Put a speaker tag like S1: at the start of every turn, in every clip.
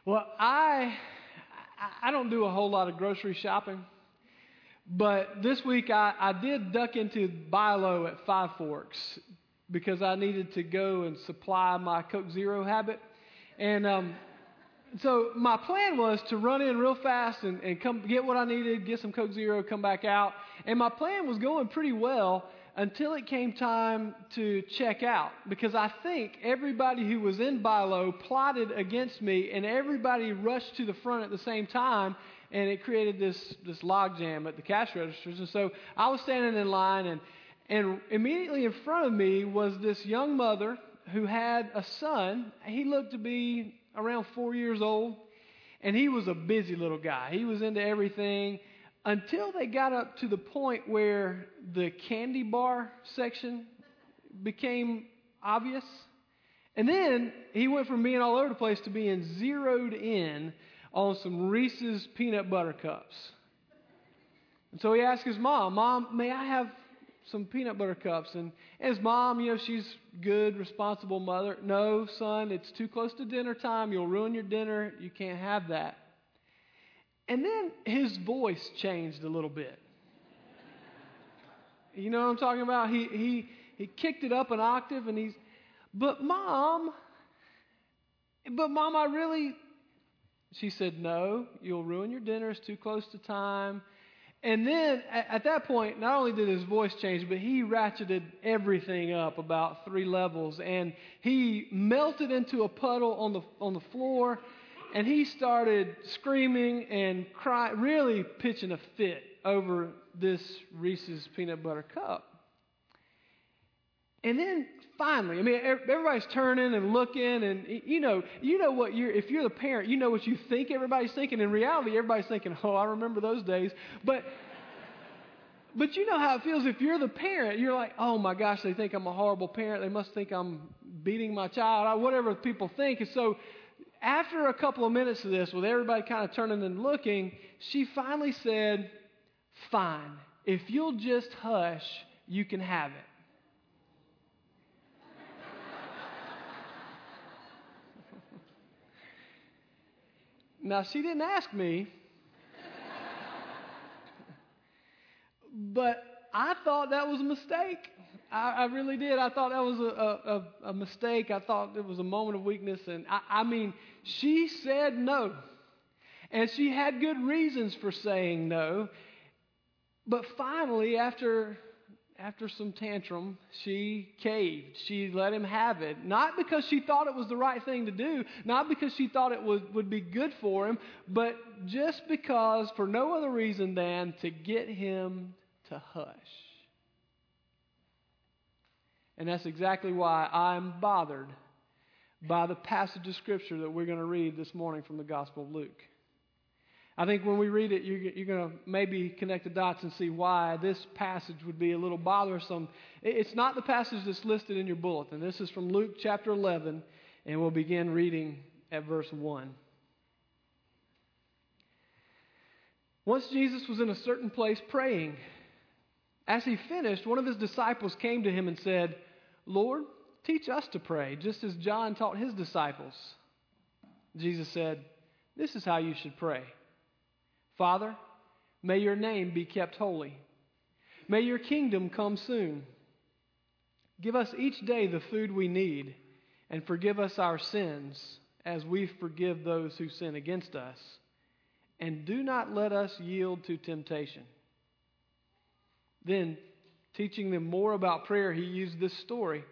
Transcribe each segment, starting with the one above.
S1: Well, I don't do a whole lot of grocery shopping, but this week I did duck into Buy Low at Five Forks because I needed to go and supply my Coke Zero habit. And so my plan was to run in real fast and come get what I needed, get some Coke Zero, come back out. And my plan was going pretty well until it came time to check out, because I think everybody who was in Buy Low plotted against me, and everybody rushed to the front at the same time, and it created this logjam at the cash registers. And so I was standing in line, and immediately in front of me was this young mother who had a son. He looked to be around 4 years old, and he was a busy little guy. He was into everything until they got up to the point where the candy bar section became obvious. And then he went from being all over the place to being zeroed in on some Reese's peanut butter cups. And so he asked his mom, "Mom, may I have some peanut butter cups?" And his mom, she's good, responsible mother. "No, son, it's too close to dinner time. You'll ruin your dinner. You can't have that." And then his voice changed a little bit. You know what I'm talking about? He kicked it up an octave, and but mom, I really... She said, "No, you'll ruin your dinner. It's too close to time." And then at that point, not only did his voice change, but he ratcheted everything up about 3 levels, and he melted into a puddle on the floor, and he started screaming and crying, really pitching a fit over this Reese's peanut butter cup. And then finally, everybody's turning and looking, and you know what if you're the parent, you know what you think everybody's thinking. In reality, everybody's thinking, "Oh, I remember those days." But you know how it feels if you're the parent. You're like, "Oh my gosh, they think I'm a horrible parent. They must think I'm beating my child," or whatever people think. And so after a couple of minutes of this, with everybody kind of turning and looking, she finally said, "Fine, if you'll just hush, you can have it." Now, she didn't ask me, but I thought that was a mistake. I really did. I thought that was a mistake. I thought it was a moment of weakness. And she said no. And she had good reasons for saying no. But finally, after some tantrum, she caved. She let him have it. Not because she thought it was the right thing to do, not because she thought it would be good for him, but just because, for no other reason than to get him to hush. And that's exactly why I'm bothered by the passage of Scripture that we're going to read this morning from the Gospel of Luke. I think when we read it, you're going to maybe connect the dots and see why this passage would be a little bothersome. It's not the passage that's listed in your bulletin. This is from Luke chapter 11, and we'll begin reading at verse 1. Once Jesus was in a certain place praying. As he finished, one of his disciples came to him and said, "Lord, teach us to pray, just as John taught his disciples." Jesus said, "This is how you should pray. Father, may your name be kept holy. May your kingdom come soon. Give us each day the food we need, and forgive us our sins as we forgive those who sin against us. And do not let us yield to temptation." Then, teaching them more about prayer, he used this story.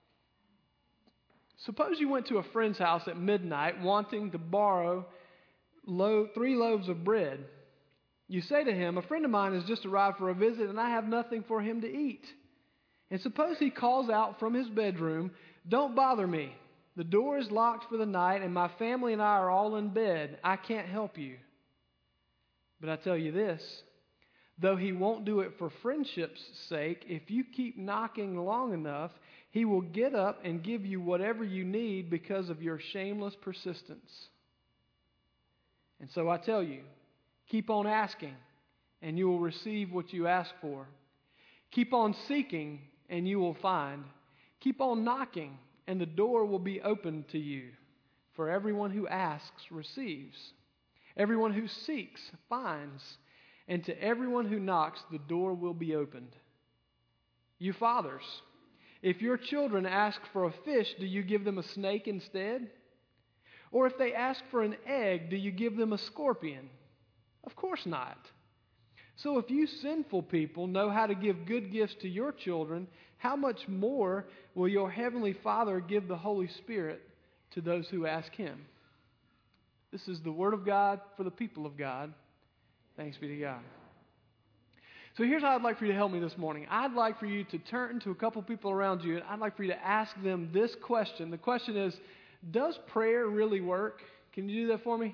S1: Suppose you went to a friend's house at midnight wanting to borrow 3 loaves of bread. You say to him, "A friend of mine has just arrived for a visit, and I have nothing for him to eat." And suppose he calls out from his bedroom, "Don't bother me. The door is locked for the night, and my family and I are all in bed. I can't help you." But I tell you this, though he won't do it for friendship's sake, if you keep knocking long enough, he will get up and give you whatever you need because of your shameless persistence. And so I tell you, keep on asking, and you will receive what you ask for. Keep on seeking, and you will find. Keep on knocking, and the door will be opened to you. For everyone who asks receives. Everyone who seeks finds. And to everyone who knocks, the door will be opened. You fathers, if your children ask for a fish, do you give them a snake instead? Or if they ask for an egg, do you give them a scorpion? Of course not. So if you sinful people know how to give good gifts to your children, how much more will your heavenly Father give the Holy Spirit to those who ask Him? This is the Word of God for the people of God. Thanks be to God. So here's how I'd like for you to help me this morning. I'd like for you to turn to a couple people around you, and I'd like for you to ask them this question. The question is, does prayer really work? Can you do that for me?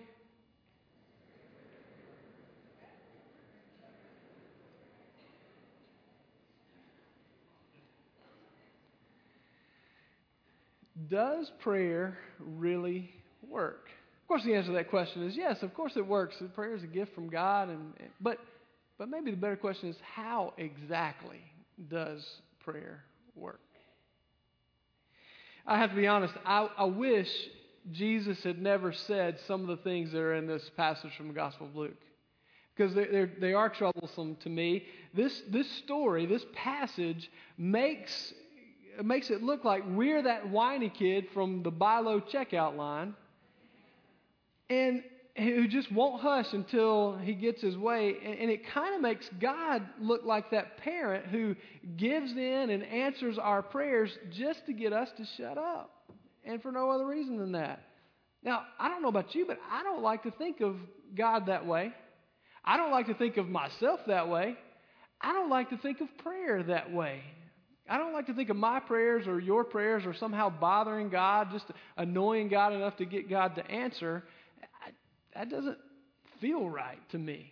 S1: Does prayer really work? Of course, the answer to that question is yes, of course it works. Prayer is a gift from God, but maybe the better question is, how exactly does prayer work? I have to be honest, I wish Jesus had never said some of the things that are in this passage from the Gospel of Luke, because they are troublesome to me. This story, this passage makes it look like we're that whiny kid from the buy low checkout line, and who just won't hush until he gets his way. And it kind of makes God look like that parent who gives in and answers our prayers just to get us to shut up, and for no other reason than that. Now, I don't know about you, but I don't like to think of God that way. I don't like to think of myself that way. I don't like to think of prayer that way. I don't like to think of my prayers or your prayers or somehow bothering God, just annoying God enough to get God to answer. That doesn't feel right to me.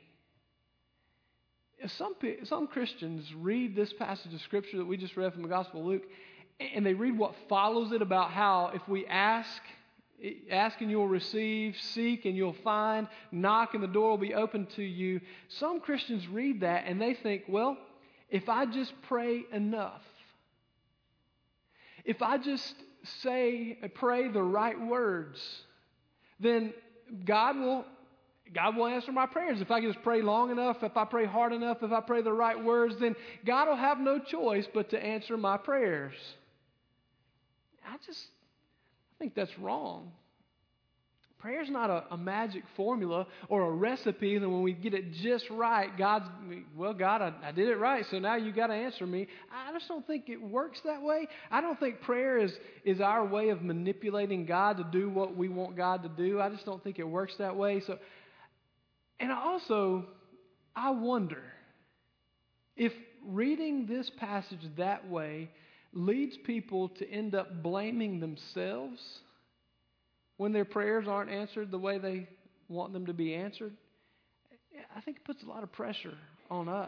S1: Some Christians read this passage of Scripture that we just read from the Gospel of Luke, and they read what follows it about how if we ask and you'll receive, seek and you'll find, knock and the door will be open to you. Some Christians read that and they think, well, if I just pray enough, if I just pray the right words, then God will answer my prayers. If I can just pray long enough, if I pray hard enough, if I pray the right words, then God will have no choice but to answer my prayers. I think that's wrong. Prayer is not a magic formula or a recipe that when we get it just right, God, I did it right, so now you got to answer me. I just don't think it works that way. I don't think prayer is our way of manipulating God to do what we want God to do. I just don't think it works that way. And I wonder if reading this passage that way leads people to end up blaming themselves when their prayers aren't answered the way they want them to be answered. I think it puts a lot of pressure on us.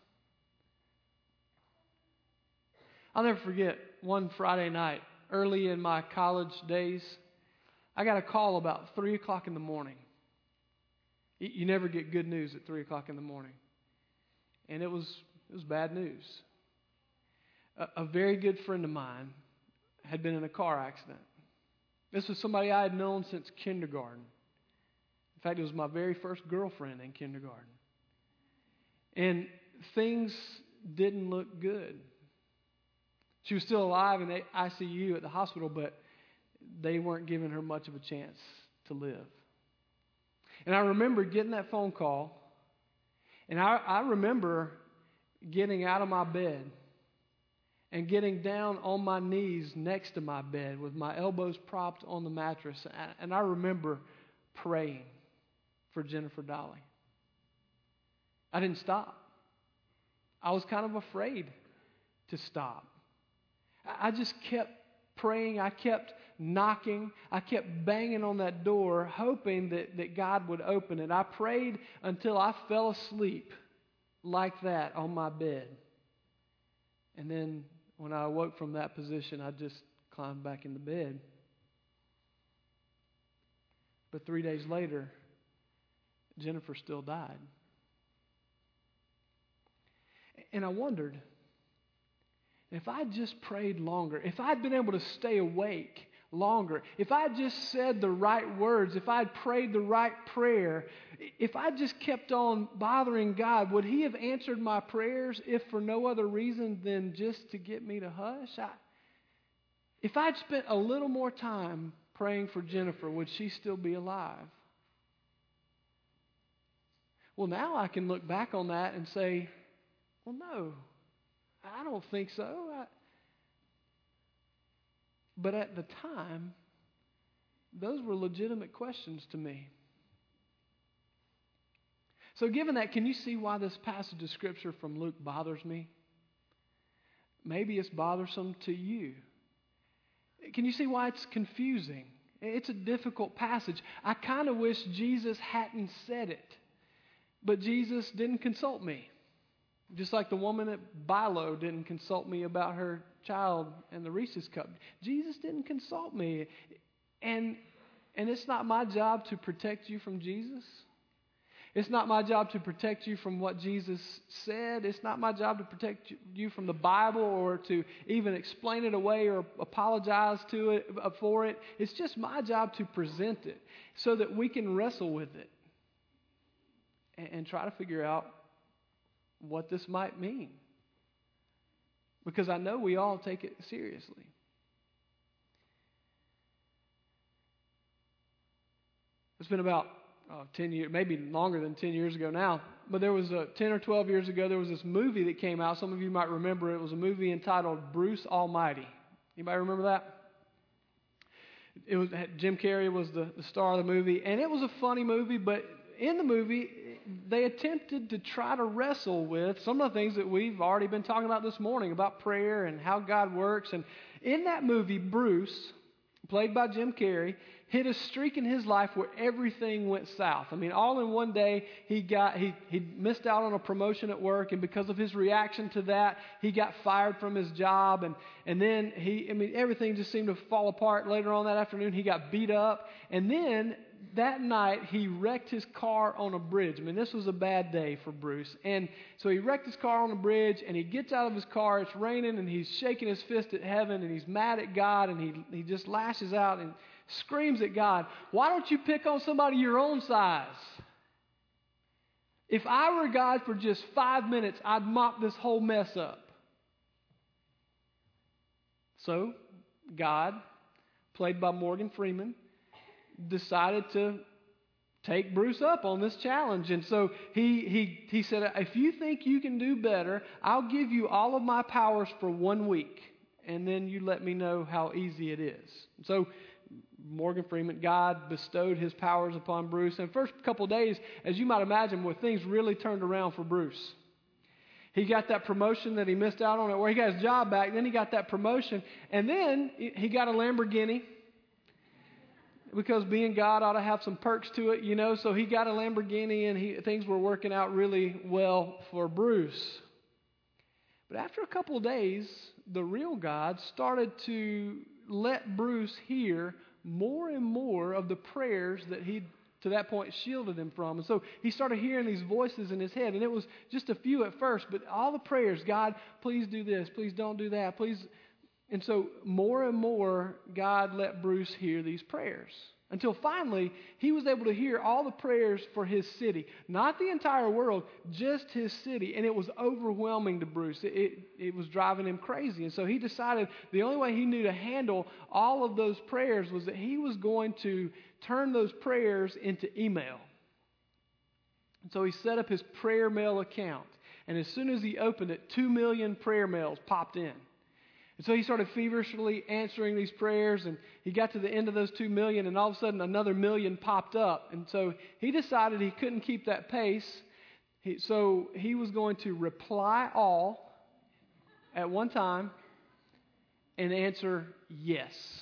S1: I'll never forget one Friday night, early in my college days, I got a call about 3 o'clock in the morning. You never get good news at 3 o'clock in the morning. And it was bad news. A very good friend of mine had been in a car accident. This was somebody I had known since kindergarten. In fact, it was my very first girlfriend in kindergarten. And things didn't look good. She was still alive in the ICU at the hospital, but they weren't giving her much of a chance to live. And I remember getting that phone call, and I remember getting out of my bed and getting down on my knees next to my bed with my elbows propped on the mattress. And I remember praying for Jennifer Dolly. I didn't stop. I was kind of afraid to stop. I just kept praying. I kept knocking. I kept banging on that door, hoping that God would open it. I prayed until I fell asleep like that on my bed. And then when I awoke from that position, I just climbed back into bed. But 3 days later, Jennifer still died. And I wondered, if I just prayed longer, if I'd been able to stay awake longer. If I just said the right words, if I'd prayed the right prayer, if I just kept on bothering God, would He have answered my prayers if for no other reason than just to get me to hush? If I'd spent a little more time praying for Jennifer, would she still be alive? Well, now I can look back on that and say, well, no, I don't think so. But at the time, those were legitimate questions to me. So given that, can you see why this passage of Scripture from Luke bothers me? Maybe it's bothersome to you. Can you see why it's confusing? It's a difficult passage. I kind of wish Jesus hadn't said it. But Jesus didn't consult me. Just like the woman at Bilo didn't consult me about her child and the Reese's cup. Jesus didn't consult me. And it's not my job to protect you from Jesus. It's not my job to protect you from what Jesus said. It's not my job to protect you from the Bible or to even explain it away or apologize for it. It's just my job to present it so that we can wrestle with it and try to figure out what this might mean. Because I know we all take it seriously. It's been about 10 years, maybe longer than 10 years ago now, but there was 10 or 12 years ago, there was this movie that came out. Some of you might remember it. It was a movie entitled Bruce Almighty. Anybody remember that? It was Jim Carrey was the star of the movie, and it was a funny movie, but in the movie, they attempted to try to wrestle with some of the things that we've already been talking about this morning, about prayer and how God works. And in that movie, Bruce, played by Jim Carrey, hit a streak in his life where everything went south. I mean, all in one day, he missed out on a promotion at work, and because of his reaction to that, he got fired from his job, and then everything just seemed to fall apart. Later on that afternoon, he got beat up, and then that night, he wrecked his car on a bridge. I mean, this was a bad day for Bruce. And so he wrecked his car on a bridge, and he gets out of his car. It's raining, and he's shaking his fist at heaven, and he's mad at God, and he just lashes out and screams at God, "Why don't you pick on somebody your own size? If I were God for just 5 minutes, I'd mop this whole mess up." So, God, played by Morgan Freeman, decided to take Bruce up on this challenge. And so he said, "If you think you can do better, I'll give you all of my powers for 1 week, and then you let me know how easy it is." So Morgan Freeman, God bestowed his powers upon Bruce. And the first couple of days, as you might imagine, where things really turned around for Bruce. He got that promotion that he missed out on, or he got his job back, then he got that promotion, and then he got a Lamborghini. Because being God ought to have some perks to it, you know. So he got a Lamborghini, and things were working out really well for Bruce. But after a couple of days, the real God started to let Bruce hear more and more of the prayers that he'd, to that point, shielded him from. And so he started hearing these voices in his head. And it was just a few at first, but all the prayers, "God, please do this. Please don't do that. Please." And so more and more, God let Bruce hear these prayers. Until finally, he was able to hear all the prayers for his city. Not the entire world, just his city. And it was overwhelming to Bruce. It was driving him crazy. And so he decided the only way he knew to handle all of those prayers was that he was going to turn those prayers into email. And so he set up his prayer mail account. And as soon as he opened it, 2 million prayer mails popped in. And so he started feverishly answering these prayers, and he got to the end of those 2 million, and all of a sudden another million popped up. And so he decided he couldn't keep that pace, so he was going to reply all at one time and answer yes.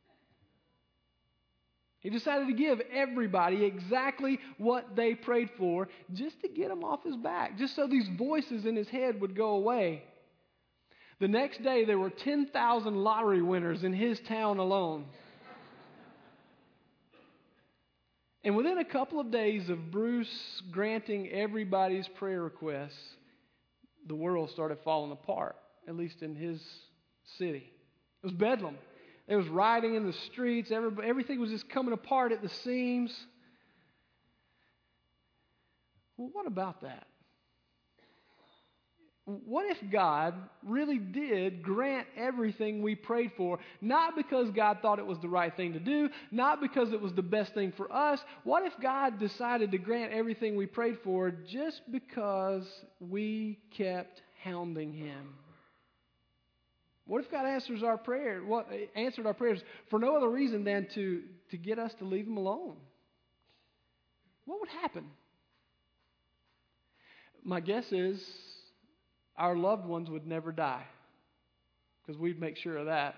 S1: He decided to give everybody exactly what they prayed for just to get him off his back, just so these voices in his head would go away. The next day, there were 10,000 lottery winners in his town alone. And within a couple of days of Bruce granting everybody's prayer requests, the world started falling apart, at least in his city. It was bedlam. There was rioting in the streets. Everything was just coming apart at the seams. Well, what about that? What if God really did grant everything we prayed for, not because God thought it was the right thing to do, not because it was the best thing for us? What if God decided to grant everything we prayed for just because we kept hounding Him? What if God answered our prayers for no other reason than to get us to leave Him alone? What would happen? My guess is our loved ones would never die, because we'd make sure of that.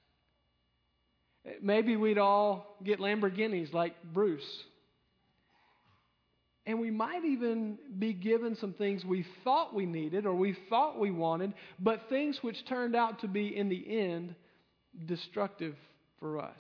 S1: Maybe we'd all get Lamborghinis like Bruce. And we might even be given some things we thought we needed or we thought we wanted, but things which turned out to be, in the end, destructive for us.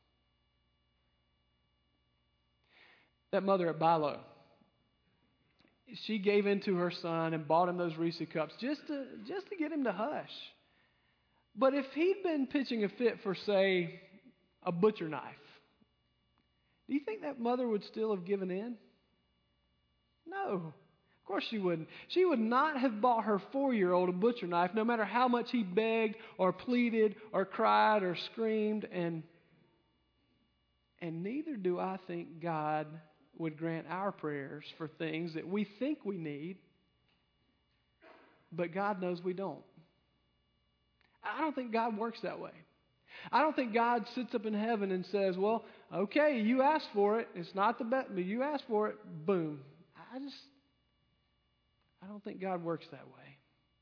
S1: That mother at Bilo, she gave in to her son and bought him those Reese cups just to get him to hush. But if he'd been pitching a fit for, say, a butcher knife, do you think that mother would still have given in? No, of course she wouldn't. She would not have bought her 4-year-old a butcher knife, no matter how much he begged or pleaded or cried or screamed. And neither do I think God would grant our prayers for things that we think we need, but God knows we don't. I don't think God works that way. I don't think God sits up in heaven and says, well, okay, you asked for it. It's not the best, but you asked for it. Boom. I don't think God works that way.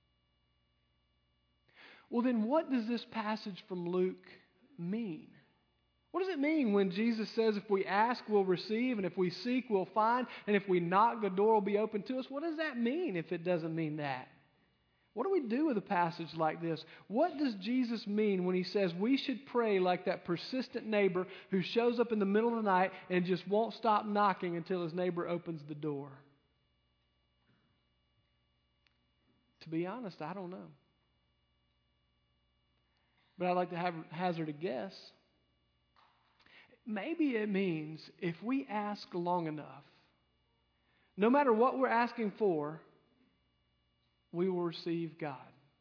S1: Well, then what does this passage from Luke mean? What does it mean when Jesus says if we ask, we'll receive, and if we seek, we'll find, and if we knock, the door will be open to us? What does that mean if it doesn't mean that? What do we do with a passage like this? What does Jesus mean when He says we should pray like that persistent neighbor who shows up in the middle of the night and just won't stop knocking until his neighbor opens the door? To be honest, I don't know. But I'd like to hazard a guess. Maybe it means if we ask long enough, no matter what we're asking for, we will receive God.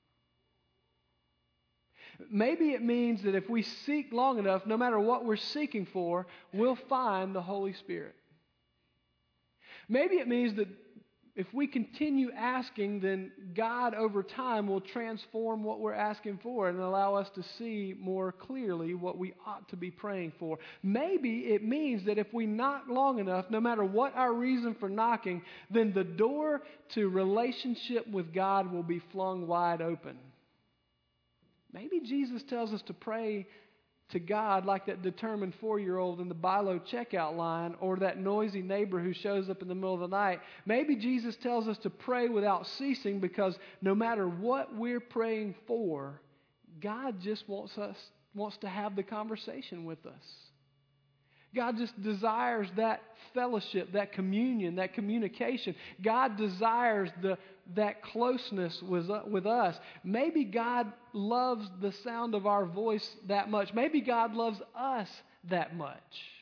S1: Maybe it means that if we seek long enough, no matter what we're seeking for, we'll find the Holy Spirit. Maybe it means that if we continue asking, then God over time will transform what we're asking for and allow us to see more clearly what we ought to be praying for. Maybe it means that if we knock long enough, no matter what our reason for knocking, then the door to relationship with God will be flung wide open. Maybe Jesus tells us to pray to God like that determined 4-year-old in the Bilo checkout line, or that noisy neighbor who shows up in the middle of the night. Maybe Jesus tells us to pray without ceasing, because no matter what we're praying for, God just wants to have the conversation with us. God just desires that fellowship, that communion, that communication. God desires that closeness with us. Maybe God loves the sound of our voice that much. Maybe God loves us that much.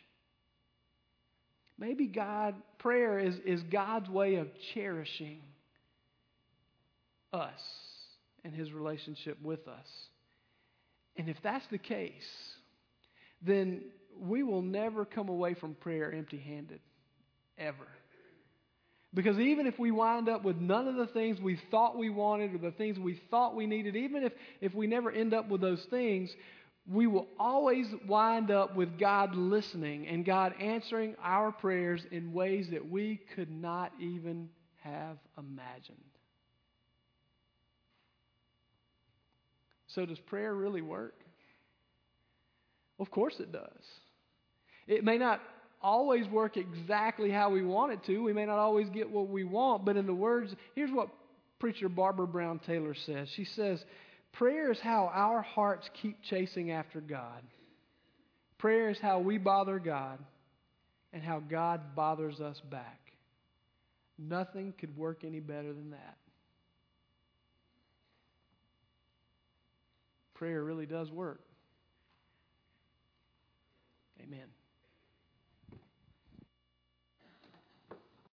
S1: Maybe prayer is God's way of cherishing us and His relationship with us. And if that's the case, then we will never come away from prayer empty-handed, ever. Because even if we wind up with none of the things we thought we wanted or the things we thought we needed, even if we never end up with those things, we will always wind up with God listening and God answering our prayers in ways that we could not even have imagined. So does prayer really work? Of course it does. It may not always work exactly how we want it to. We may not always get what we want, but in the words, here's what preacher Barbara Brown Taylor says. She says, prayer is how our hearts keep chasing after God. Prayer is how we bother God and how God bothers us back. Nothing could work any better than that. Prayer really does work. Amen.